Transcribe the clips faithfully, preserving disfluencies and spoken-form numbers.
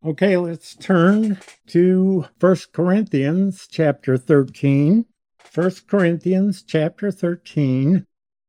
Okay, let's turn to First Corinthians chapter thirteen. First Corinthians chapter thirteen.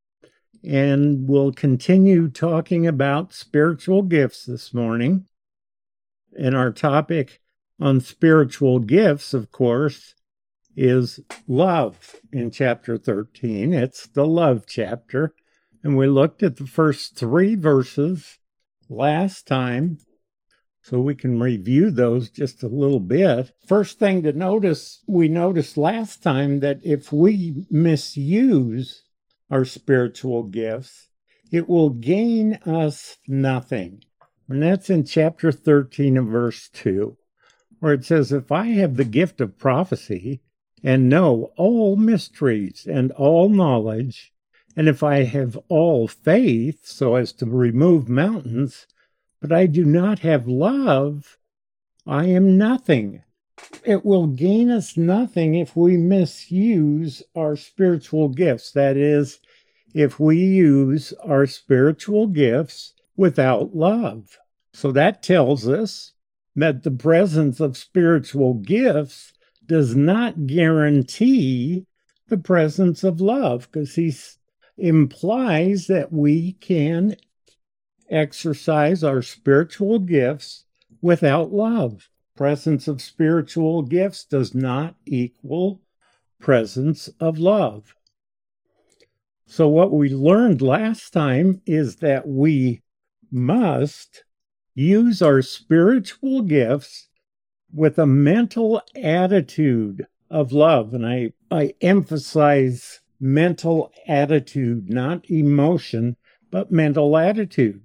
And we'll continue talking about spiritual gifts this morning. And our topic on spiritual gifts, of course, is love in chapter thirteen. It's the love chapter. And we looked at the first three verses last time, so we can review those just a little bit. First thing to notice, we noticed last time that if we misuse our spiritual gifts, it will gain us nothing. And that's in chapter thirteen of verse two, where it says, if I have the gift of prophecy and know all mysteries and all knowledge, and if I have all faith so as to remove mountains, but I do not have love, I am nothing. It will gain us nothing if we misuse our spiritual gifts. That is, if we use our spiritual gifts without love. So that tells us that the presence of spiritual gifts does not guarantee the presence of love, because he implies that we can exercise our spiritual gifts without love. Presence of spiritual gifts does not equal presence of love. So what we learned last time is that we must use our spiritual gifts with a mental attitude of love. And I, I emphasize mental attitude, not emotion, but mental attitude.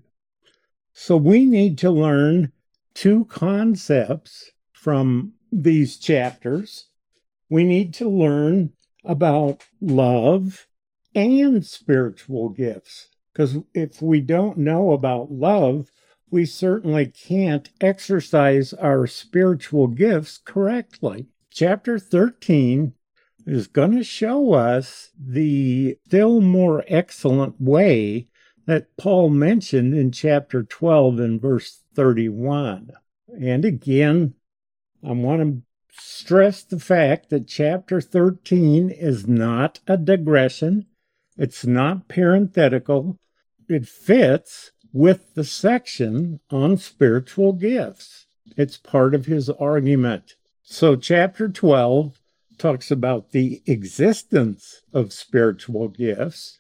So we need to learn two concepts from these chapters. We need to learn about love and spiritual gifts, because if we don't know about love, we certainly can't exercise our spiritual gifts correctly. Chapter thirteen is going to show us the still more excellent way that Paul mentioned in chapter twelve and verse thirty-one. And again, I want to stress the fact that chapter thirteen is not a digression. It's not parenthetical. It fits with the section on spiritual gifts. It's part of his argument. So chapter twelve talks about the existence of spiritual gifts.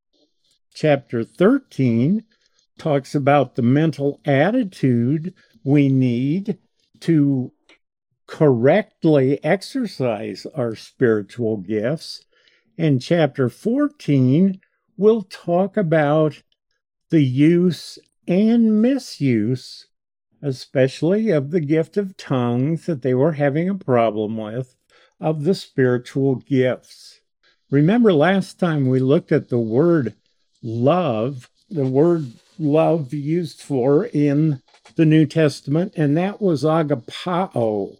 Chapter thirteen talks about the mental attitude we need to correctly exercise our spiritual gifts. And chapter fourteen will talk about the use and misuse, especially of the gift of tongues that they were having a problem with, of the spiritual gifts. Remember last time we looked at the word love, the word love used for in the New Testament, and that was agapao.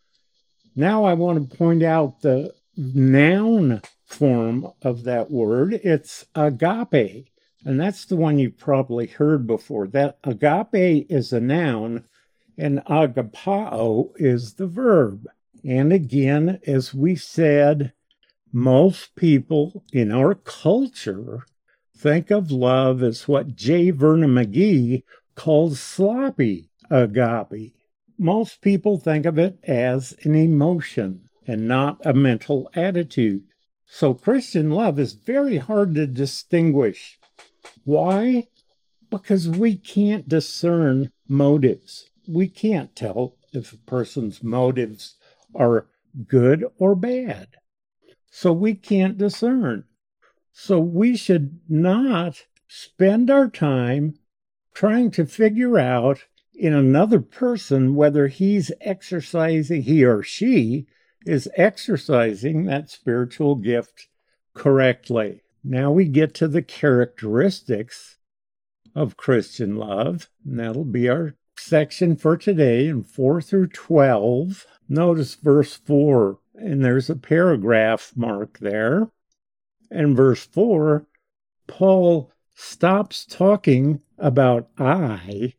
Now I want to point out the noun form of that word. It's agape, and that's the one you've probably heard before. That agape is a noun, and agapao is the verb. And again, as we said, most people in our culture think of love as what J. Vernon McGee calls sloppy agape. Most people think of it as an emotion and not a mental attitude. So Christian love is very hard to distinguish. Why? Because we can't discern motives. We can't tell if a person's motives are good or bad. So we can't discern. So we should not spend our time trying to figure out in another person whether he's exercising, he or she is exercising that spiritual gift correctly. Now we get to the characteristics of Christian love, and that'll be our section for today in four through twelve. Notice verse four, and there's a paragraph mark there. And verse four, Paul stops talking about I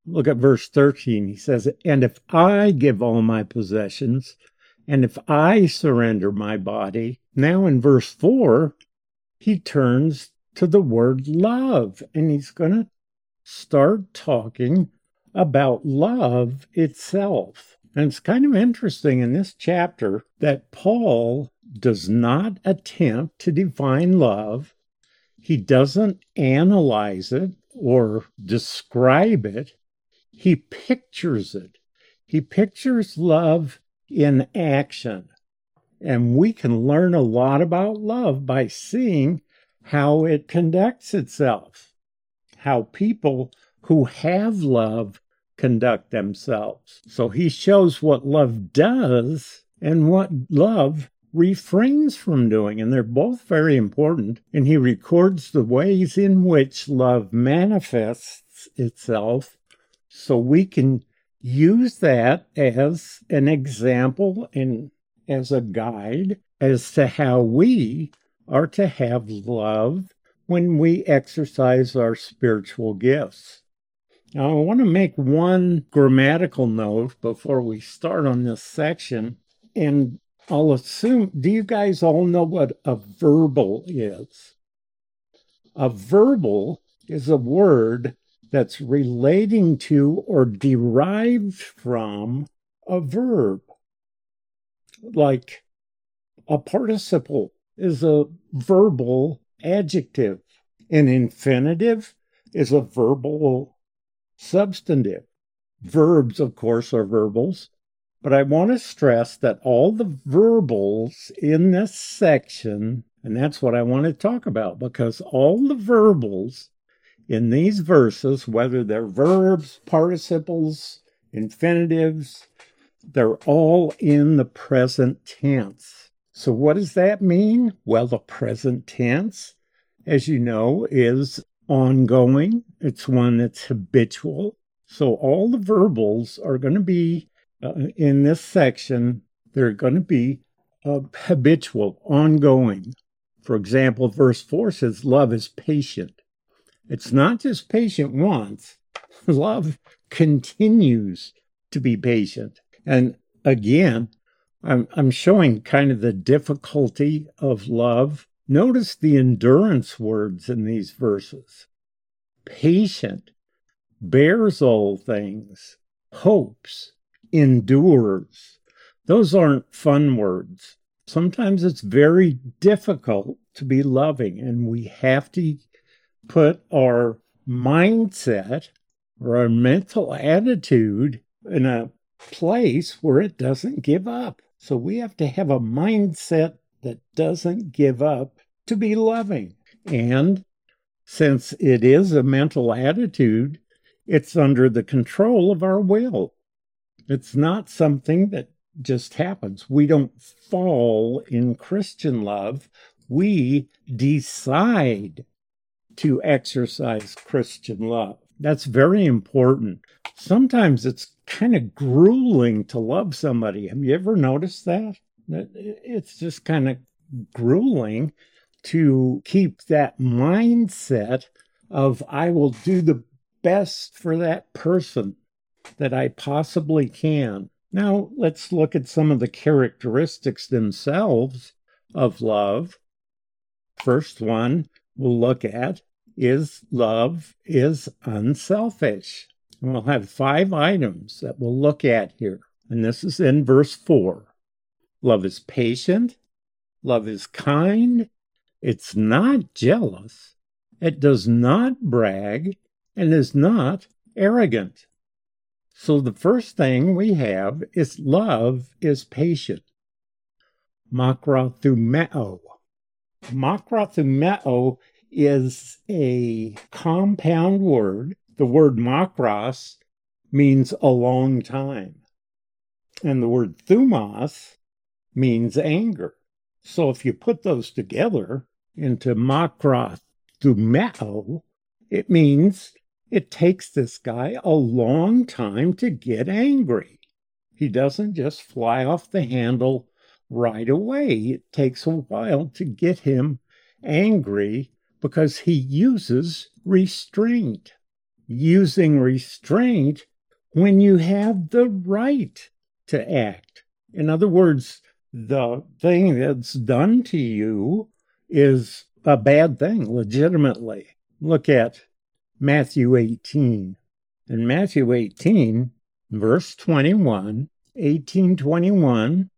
Look at verse thirteen. He says, and if I give all my possessions, and if I surrender my body. Now in verse four, he turns to the word love, and he's going to start talking about love itself. And it's kind of interesting in this chapter that Paul does not attempt to define love. He doesn't analyze it or describe it. He pictures it. He pictures love in action. And we can learn a lot about love by seeing how it conducts itself, how people who have love conduct themselves. So he shows what love does and what love refrains from doing, and they're both very important. And he records the ways in which love manifests itself so we can use that as an example and as a guide as to how we are to have love when we exercise our spiritual gifts. Now, I want to make one grammatical note before we start on this section, and I'll assume, do you guys all know what a verbal is? A verbal is a word that's relating to or derived from a verb. Like a participle is a verbal adjective. An infinitive is a verbal substantive. Verbs, of course, are verbals. But I want to stress that all the verbals in this section, and that's what I want to talk about, because all the verbals in these verses, whether they're verbs, participles, infinitives, they're all in the present tense. So what does that mean? Well, the present tense, as you know, is ongoing. It's one that's habitual. So all the verbals are going to be, uh, in this section, they're going to be uh, habitual, ongoing. For example, verse four says, love is patient. It's not just patient once. Love continues to be patient. And again, I'm, I'm showing kind of the difficulty of love. Notice the endurance words in these verses. Patient, bears all things, hopes, endures. Those aren't fun words. Sometimes it's very difficult to be loving, and we have to put our mindset or our mental attitude in a place where it doesn't give up. So we have to have a mindset that doesn't give up to be loving. And since it is a mental attitude, it's under the control of our will. It's not something that just happens. We don't fall in Christian love. We decide to exercise Christian love. That's very important. Sometimes it's kind of grueling to love somebody. Have you ever noticed that? It's just kind of grueling to keep that mindset of, I will do the best for that person that I possibly can. Now, let's look at some of the characteristics themselves of love. First one we'll look at is love is unselfish. And we'll have five items that we'll look at here. And this is in verse four. Love is patient. Love is kind. It's not jealous. It does not brag and is not arrogant. So the first thing we have is love is patient. Makrathumeo. Makrathumeo is a compound word. The word makros means a long time. And the word thumos means anger. So if you put those together into makrathumeo, it means it takes this guy a long time to get angry. He doesn't just fly off the handle right away. It takes a while to get him angry because he uses restraint. using restraint when you have the right to act. In other words, the thing that's done to you is a bad thing, legitimately. Look at Matthew eighteen. In Matthew eighteen, verse twenty-one, eighteen twenty-one,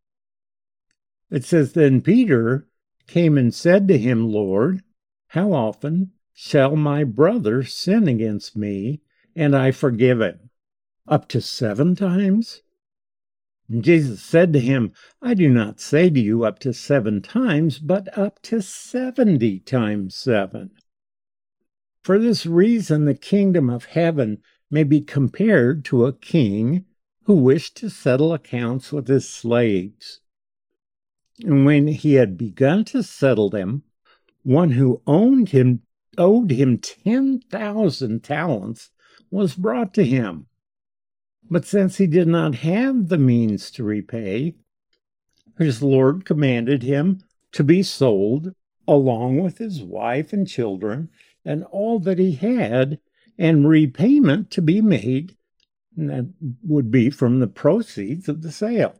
it says, Then Peter came and said to him, Lord, how often shall my brother sin against me, and I forgive him? Up to seven times? And Jesus said to him, I do not say to you up to seven times, but up to seventy times seven. For this reason, the kingdom of heaven may be compared to a king who wished to settle accounts with his slaves. And when he had begun to settle them, one who owned him, owed him ten thousand talents was brought to him. But since he did not have the means to repay, his Lord commanded him to be sold along with his wife and children and all that he had, and repayment to be made, and that would be from the proceeds of the sale.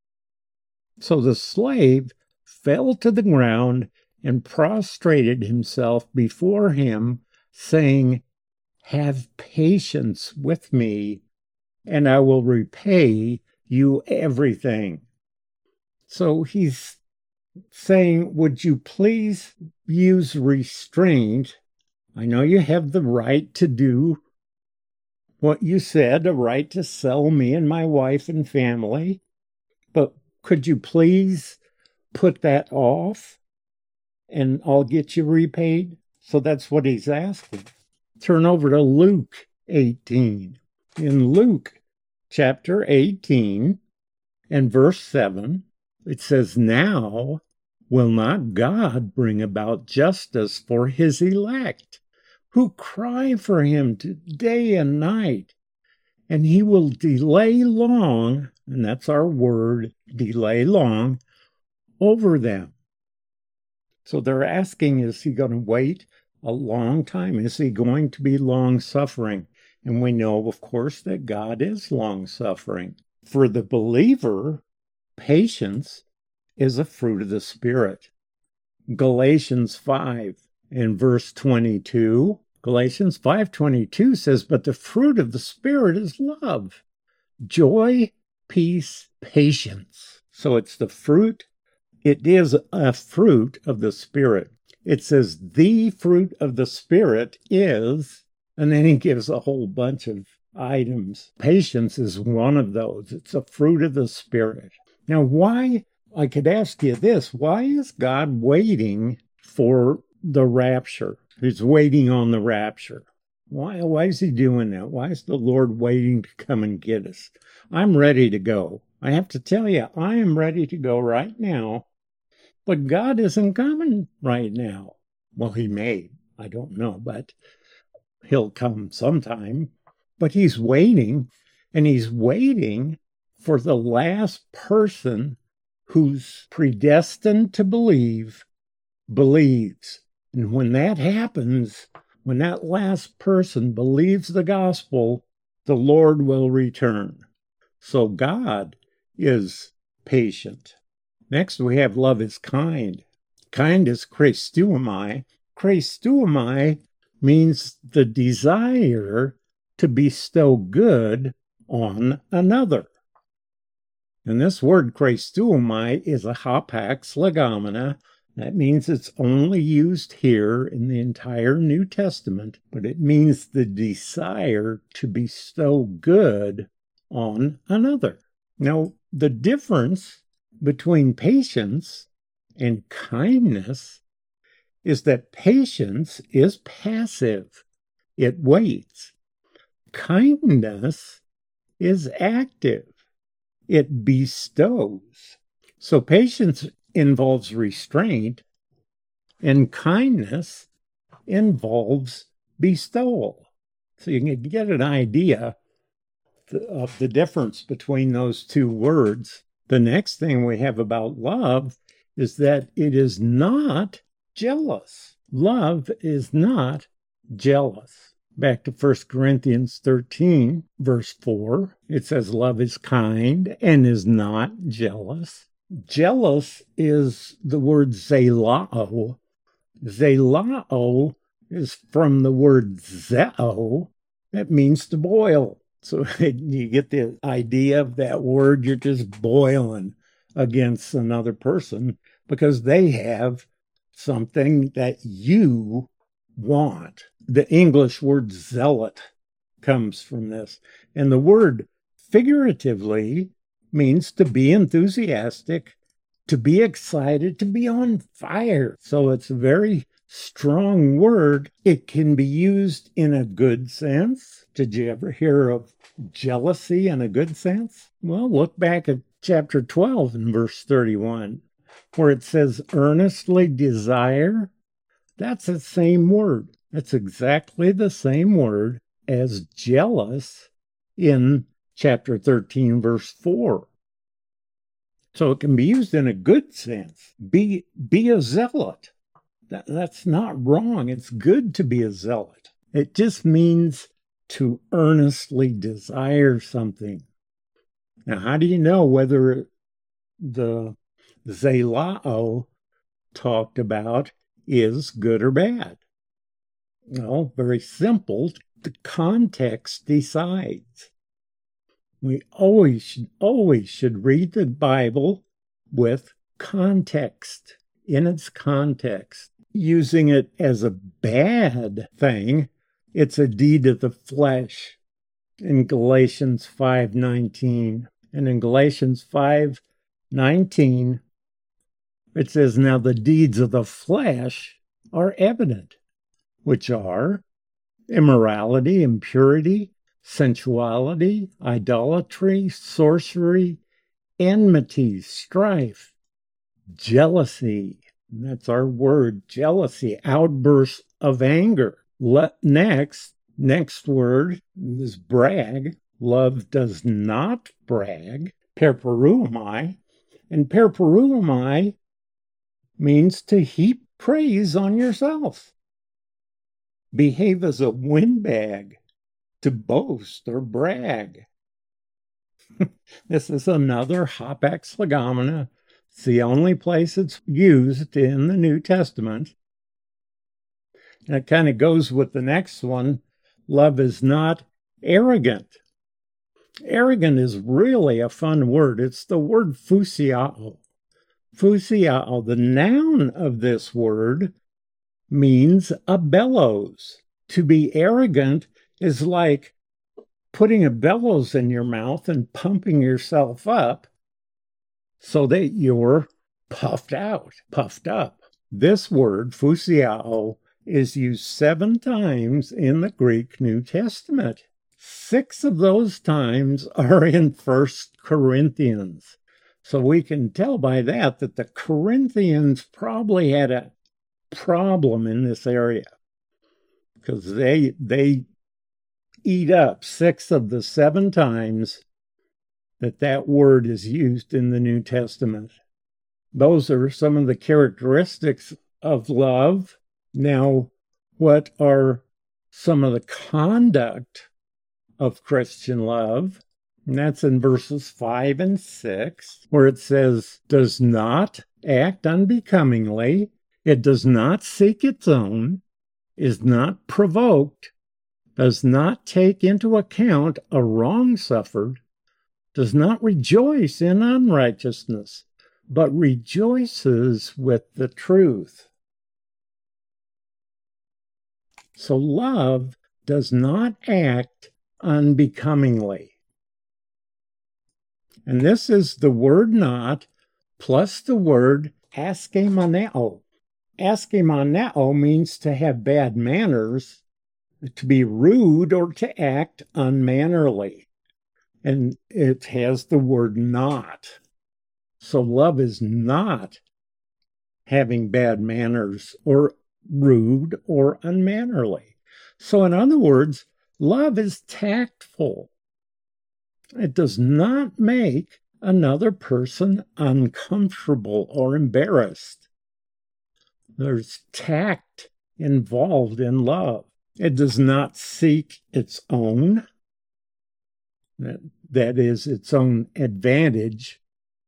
So the slave fell to the ground and prostrated himself before him, saying, Have patience with me, and I will repay you everything. So he's saying, would you please use restraint? I know you have the right to do what you said, a right to sell me and my wife and family, but could you please put that off and I'll get you repaid? So that's what he's asking. Turn over to Luke eighteen. In Luke chapter eighteen and verse seven, it says, Now will not God bring about justice for his elect, who cry for him day and night? And he will delay long, and that's our word, delay long, over them. So they're asking, is he going to wait a long time? Is he going to be long-suffering? And we know, of course, that God is long-suffering. For the believer, patience is a fruit of the Spirit. Galatians five and verse twenty-two, Galatians five twenty-two says, But the fruit of the Spirit is love, joy, peace, patience. So it's the fruit, it is a fruit of the Spirit. It says the fruit of the Spirit is, and then he gives a whole bunch of items. Patience is one of those. It's a fruit of the Spirit. Now, why, I could ask you this, why is God waiting for the rapture? He's waiting on the rapture. Why, why is he doing that? Why is the Lord waiting to come and get us? I'm ready to go. I have to tell you, I am ready to go right now, but God isn't coming right now. Well, he may, I don't know, but he'll come sometime. But he's waiting, and he's waiting for the last person who's predestined to believe, believes. And when that happens, when that last person believes the gospel, the Lord will return. So God is patient. Next, we have love is kind. Kind is Christuomai. Christuomai means the desire to bestow good on another. And this word Christuomai is a hapax legomena. That means it's only used here in the entire New Testament, but it means the desire to bestow good on another. Now, the difference between patience and kindness is that patience is passive. It waits. Kindness is active. It bestows. So patience involves restraint, and kindness involves bestowal. So you can get an idea of the difference between those two words. The next thing we have about love is that it is not jealous. Love is not jealous. Back to First Corinthians thirteen, verse four, it says, love is kind and is not jealous. Jealous is the word zelao. Zelao is from the word zeo, that means to boil. So you get the idea of that word, you're just boiling against another person because they have something that you want. The English word zealot comes from this. And the word figuratively means to be enthusiastic, to be excited, to be on fire. So it's a very strong word. It can be used in a good sense. Did you ever hear of jealousy in a good sense? Well, look back at chapter twelve and verse thirty-one, where it says earnestly desire. That's the same word. That's exactly the same word as jealous in chapter thirteen, verse four. So it can be used in a good sense. Be, be a zealot. That, that's not wrong. It's good to be a zealot. It just means to earnestly desire something. Now, how do you know whether the zelao talked about is good or bad? Well, very simple. The context decides. We always should, always should read the Bible with context, in its context. Using it as a bad thing, it's a deed of the flesh in Galatians five nineteen. And in Galatians five nineteen, it says, now the deeds of the flesh are evident, which are immorality, impurity, sensuality, idolatry, sorcery, enmity, strife, jealousy. That's our word, jealousy, outbursts of anger. Le- next, next word is brag. Love does not brag. Perperuamai. And perperuamai means to heap praise on yourself. Behave as a windbag, to boast or brag. This is another hapax legomena. It's the only place it's used in the New Testament. And it kind of goes with the next one. Love is not arrogant. Arrogant is really a fun word. It's the word fusiao. Fusiao, the noun of this word, means a bellows. To be arrogant is like putting a bellows in your mouth and pumping yourself up so that you're puffed out, puffed up. This word, fusiao, is used seven times in the Greek New Testament. Six of those times are in First Corinthians. So we can tell by that that the Corinthians probably had a problem in this area because they they eat up six of the seven times that that word is used in the New Testament. Those are some of the characteristics of love. Now, what are some of the conduct of Christian love? And that's in verses five and six, where it says, does not act unbecomingly, it does not seek its own, is not provoked, does not take into account a wrong suffered, does not rejoice in unrighteousness, but rejoices with the truth. So love does not act unbecomingly. And this is the word not plus the word askemaneo. Askemaneo means to have bad manners, to be rude, or to act unmannerly. And it has the word not. So love is not having bad manners or rude or unmannerly. So in other words, love is tactful. It does not make another person uncomfortable or embarrassed. There's tact involved in love. It does not seek its own, that, that is, its own advantage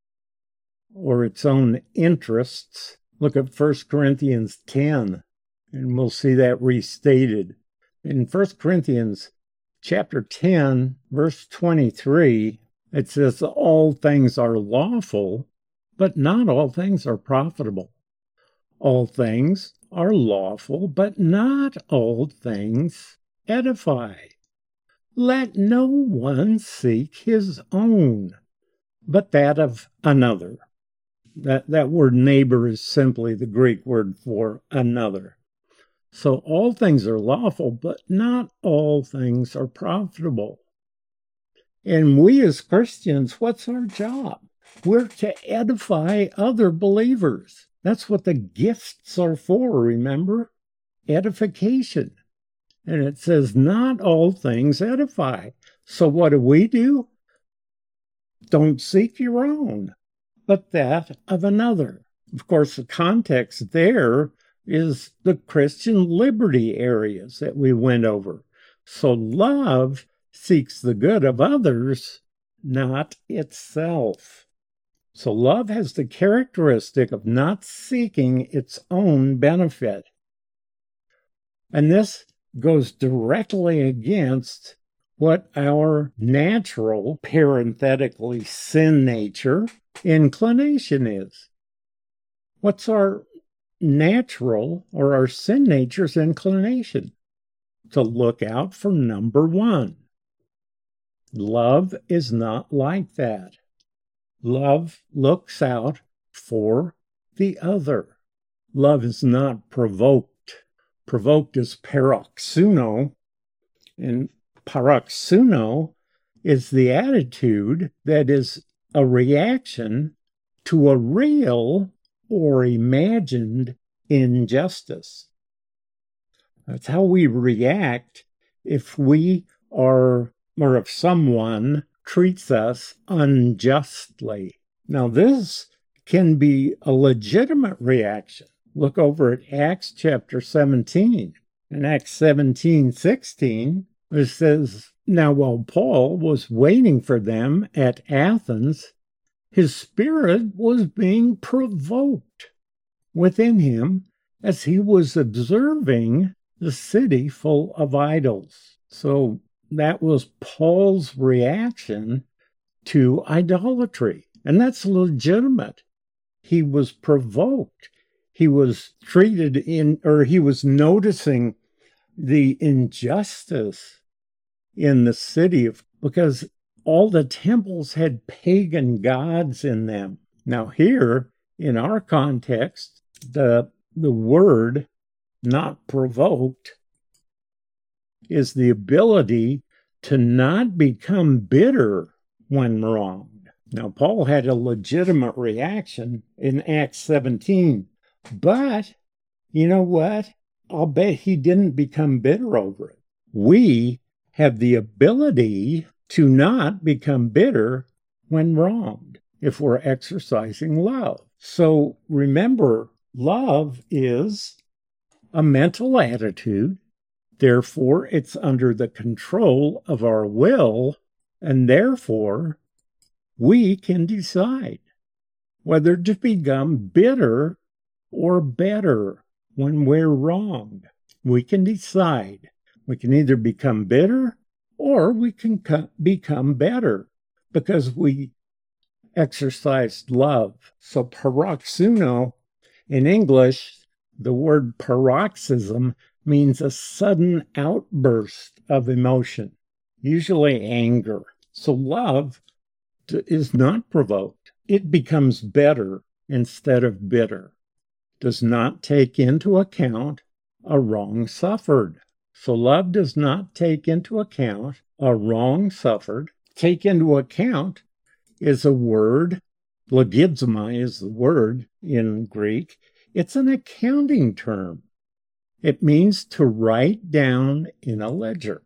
or its own interests. Look at First Corinthians ten, and we'll see that restated. In First Corinthians chapter ten, verse twenty-three, it says, all things are lawful, but not all things are profitable. All things are lawful, but not all things edify. Let no one seek his own, but that of another. That, that word neighbor is simply the Greek word for another. So all things are lawful, but not all things are profitable. And we as Christians, what's our job? We're to edify other believers. That's what the gifts are for, remember? Edification. And it says, not all things edify. So what do we do? Don't seek your own, but that of another. Of course, the context there is the Christian liberty areas that we went over. So love seeks the good of others, not itself. So love has the characteristic of not seeking its own benefit. And this goes directly against what our natural, parenthetically sin nature, inclination is. What's our natural or our sin nature's inclination? To look out for number one. Love is not like that. Love looks out for the other. Love is not provoked. Provoked is paroxuno, and paroxuno is the attitude that is a reaction to a real or imagined injustice. That's how we react if we are, or if someone treats us unjustly. Now, this can be a legitimate reaction. Look over at Acts chapter seventeen. In Acts seventeen sixteen, it says, now while Paul was waiting for them at Athens, his spirit was being provoked within him as he was observing the city full of idols. So that was Paul's reaction to idolatry, and that's legitimate. He was provoked. He was treated in, or he was noticing the injustice in the city of, because all the temples had pagan gods in them. Now here, in our context, the, the word not provoked is the ability to not become bitter when wronged. Now, Paul had a legitimate reaction in Acts seventeen, but you know what? I'll bet he didn't become bitter over it. We have the ability to not become bitter when wronged if we're exercising love. So remember, love is a mental attitude. Therefore, it's under the control of our will, and therefore, we can decide whether to become bitter or better when we're wronged. We can decide. We can either become bitter or we can co- become better because we exercised love. So paroxuno, in English, the word paroxysm means a sudden outburst of emotion, usually anger. So love is not provoked. It becomes better instead of bitter. Does not take into account a wrong suffered. So love does not take into account a wrong suffered. Take into account is a word, logizomai is the word in Greek. It's an accounting term. It means to write down in a ledger.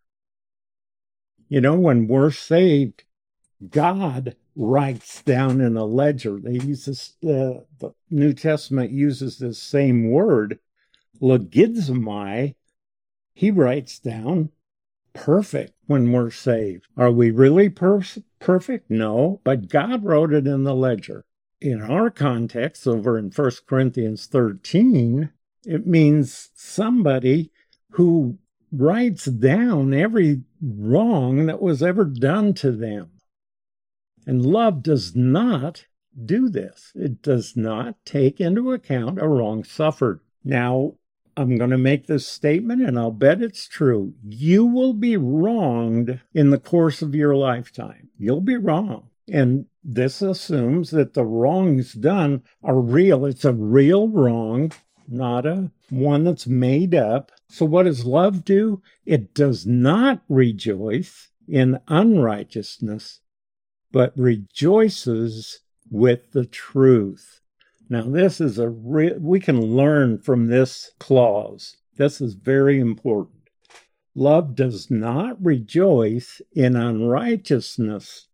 You know, when we're saved, God writes down in a ledger. They use this, uh, the New Testament uses this same word, logizomai, he writes down perfect when we're saved. Are we really per- perfect? No, but God wrote it in the ledger. In our context, over in First Corinthians thirteen, it means somebody who writes down every wrong that was ever done to them. And love does not do this. It does not take into account a wrong suffered. Now, I'm going to make this statement, and I'll bet it's true. You will be wronged in the course of your lifetime. You'll be wrong. And this assumes that the wrongs done are real. It's a real wrong, not a one that's made up. So what does love do? It does not rejoice in unrighteousness, but rejoices with the truth. Now, this is a re- we can learn from this clause. This is very important. Love does not rejoice in unrighteousness,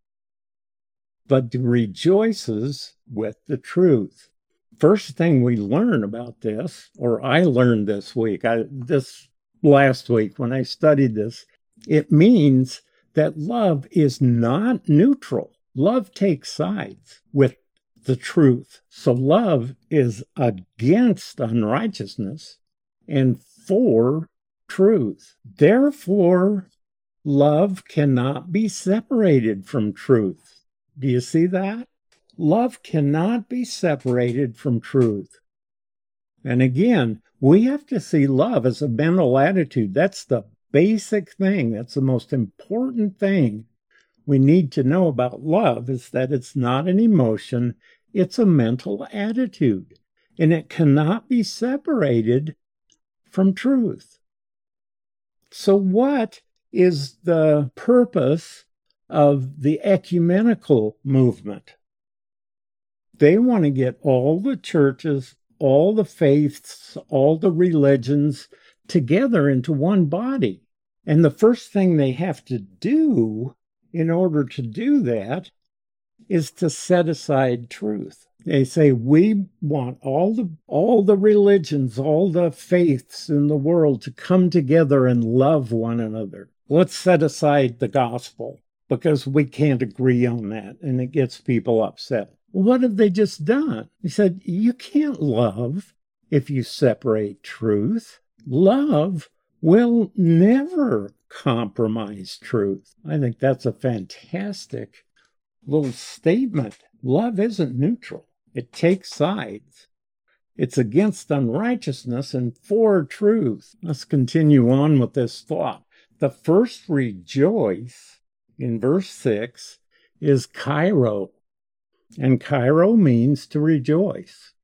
but rejoices with the truth. First thing we learn about this, or I learned this week, I, this last week when I studied this, it means that love is not neutral. Love takes sides with the truth. So love is against unrighteousness and for truth. Therefore, love cannot be separated from truth. Do you see that? Love cannot be separated from truth. And again, we have to see love as a mental attitude. That's the basic thing. That's the most important thing we need to know about love, is that it's not an emotion, it's a mental attitude, and it cannot be separated from truth. So what is the purpose of the ecumenical movement? They want to get all the churches, all the faiths, all the religions together into one body. And the first thing they have to do in order to do that is to set aside truth. They say, we want all the all the religions, all the faiths in the world to come together and love one another. Let's set aside the gospel because we can't agree on that, and it gets people upset. What have they just done? He said, you can't love if you separate truth. Love will never compromise truth. I think that's a fantastic little statement. Love isn't neutral. It takes sides. It's against unrighteousness and for truth. Let's continue on with this thought. The first rejoice in verse six is kairo, and kairo means to rejoice.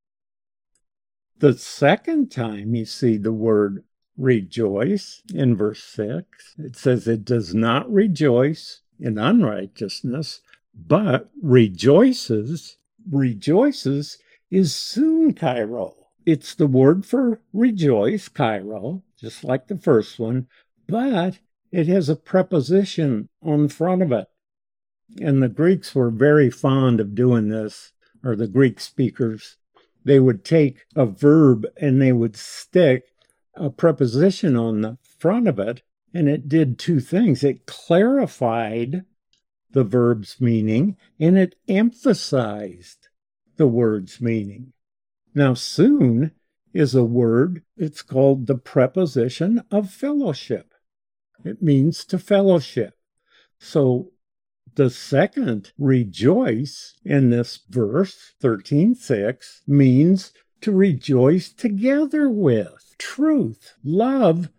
The second time you see the word rejoice in verse six, it says it does not rejoice in unrighteousness, but rejoices. Rejoices is soon kairo. It's the word for rejoice, kairo, just like the first one, but it has a preposition on front of it. And the Greeks were very fond of doing this, or the Greek speakers. They would take a verb and they would stick a preposition on the front of it, and it did two things. It clarified the verb's meaning, and it emphasized the word's meaning. Now, soon is a word, it's called the preposition of fellowship. It means to fellowship. So the second rejoice in this verse, thirteen six, means to rejoice together with. Truth. Love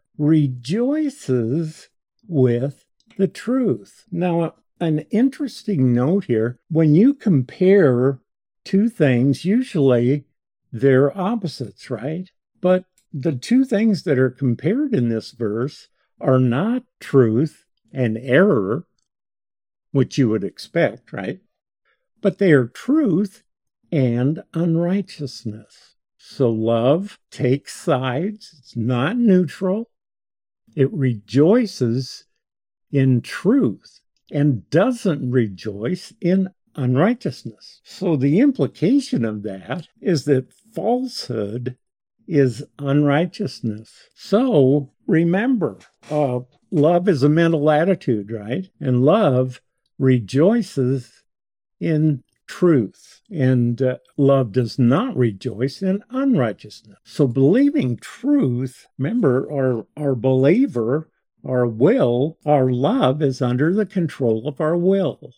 rejoices with the truth. Now, an interesting note here, when you compare two things, usually they're opposites, right? But the two things that are compared in this verse are not truth and error, which you would expect, right? But they are truth and unrighteousness. So love takes sides. It's not neutral. It rejoices in truth and doesn't rejoice in unrighteousness. So the implication of that is that falsehood is unrighteousness. So remember, uh, love is a mental attitude, right? And love rejoices in truth, and uh, love does not rejoice in unrighteousness. So believing truth, remember, our, our believer, our will, our love is under the control of our will.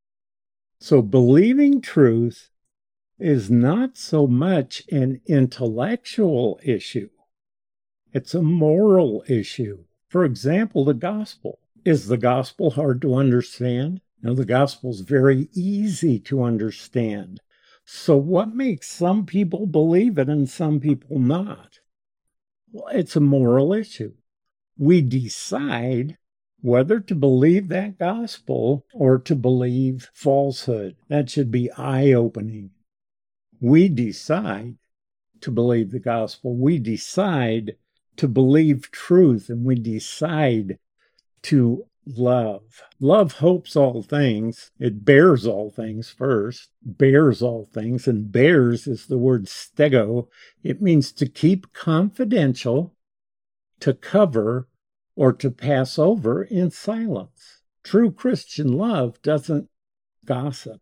So believing truth is not so much an intellectual issue. It's a moral issue. For example, the gospel. Is the gospel hard to understand? No, the gospel is very easy to understand. So what makes some people believe it and some people not? Well, it's a moral issue. We decide whether to believe that gospel or to believe falsehood. That should be eye-opening. We decide to believe the gospel. We decide to believe truth, and we decide to love. Love hopes all things. It bears all things first, bears all things, and bears is the word stego. It means to keep confidential, to cover, or to pass over in silence. True Christian love doesn't gossip.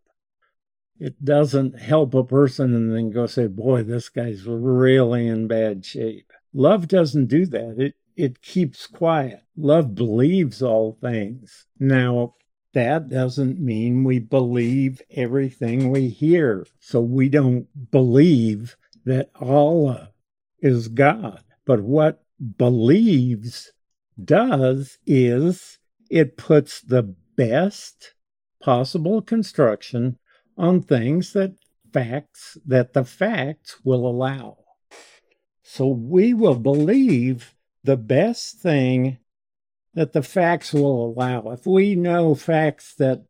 It doesn't help a person and then go say, boy, this guy's really in bad shape. Love doesn't do that. It it keeps quiet. Love believes all things. Now, that doesn't mean we believe everything we hear. So we don't believe that Allah is God. But what believes does is it puts the best possible construction on things that facts that the facts will allow. So we will believe the best thing that the facts will allow. If we know facts that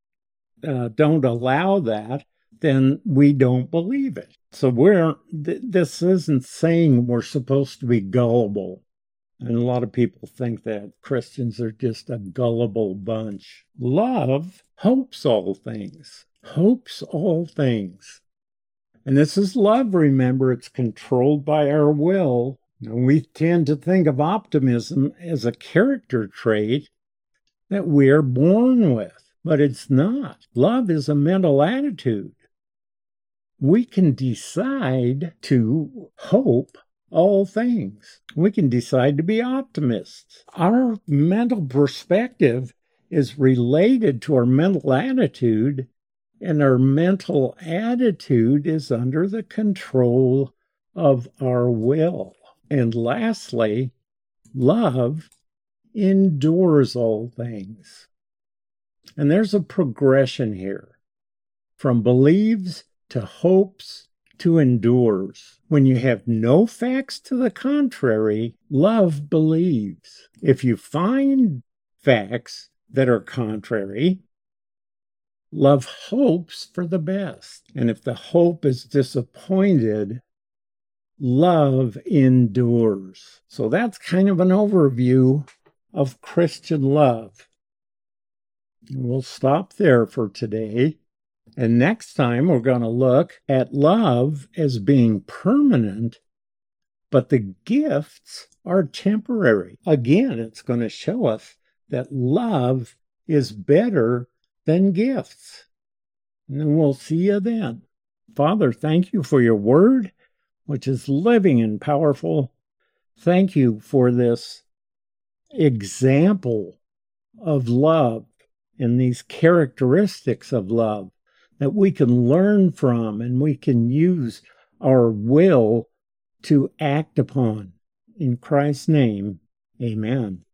uh, don't allow that, then we don't believe it. So we're th- this isn't saying we're supposed to be gullible. And a lot of people think that Christians are just a gullible bunch. Love hopes all things. Hopes all things. And this is love, remember, it's controlled by our will. And we tend to think of optimism as a character trait that we're born with, but it's not. Love is a mental attitude. We can decide to hope all things. We can decide to be optimists. Our mental perspective is related to our mental attitude, and our mental attitude is under the control of our will. And lastly, love endures all things. And there's a progression here from believes to hopes to endures. When you have no facts to the contrary, love believes. If you find facts that are contrary, love hopes for the best. And if the hope is disappointed, love endures. So that's kind of an overview of Christian love. We'll stop there for today. And next time we're going to look at love as being permanent, but the gifts are temporary. Again, it's going to show us that love is better than gifts. And we'll see you then. Father, thank you for your word, which is living and powerful. Thank you for this example of love and these characteristics of love that we can learn from and we can use our will to act upon. In Christ's name, amen.